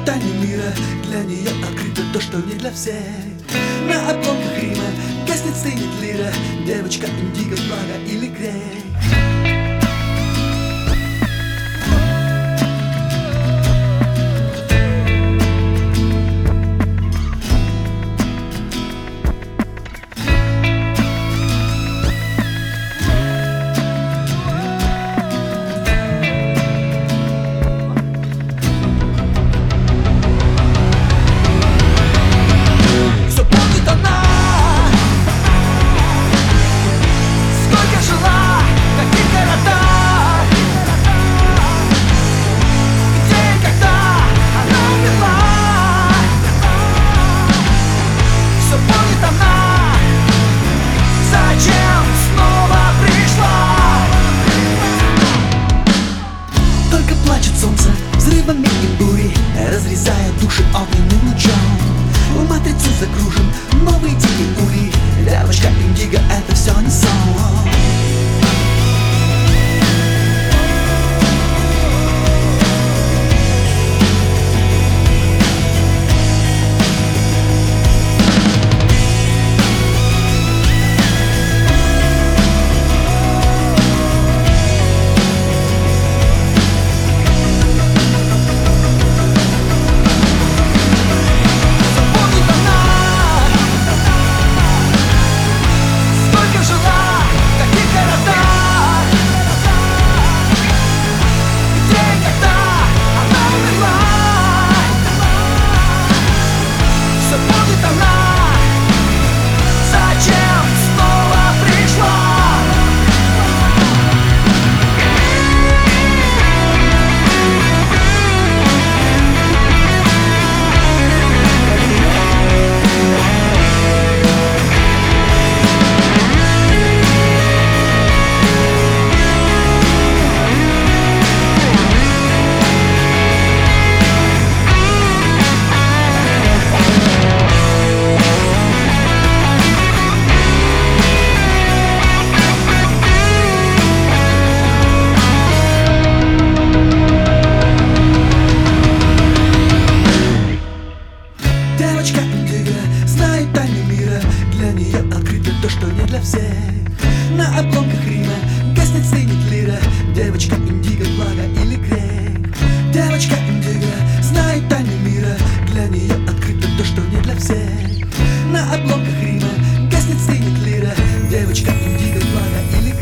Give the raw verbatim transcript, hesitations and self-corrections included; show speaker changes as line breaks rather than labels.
знает тайны мира, для нее открыто то, что не для всех. На обломках Рима гаснет, стынет лира, девочка индиго, благо или грех. Взрывами и бурей, разрезая души огненным лучом. В матрицу загружен новый дикий улей. Девочка индиго, это все не сон. Девочка индиго знает тайны мира, для нее открыто то, что не для всех. На обломках Рима гаснет, стынет лира, девочка индиго, благо или грех. Девочка индиго знает тайны мира, для нее открыто то, что не для всех. На обломках Рима гаснет, стынет лира, девочка индиго, благо или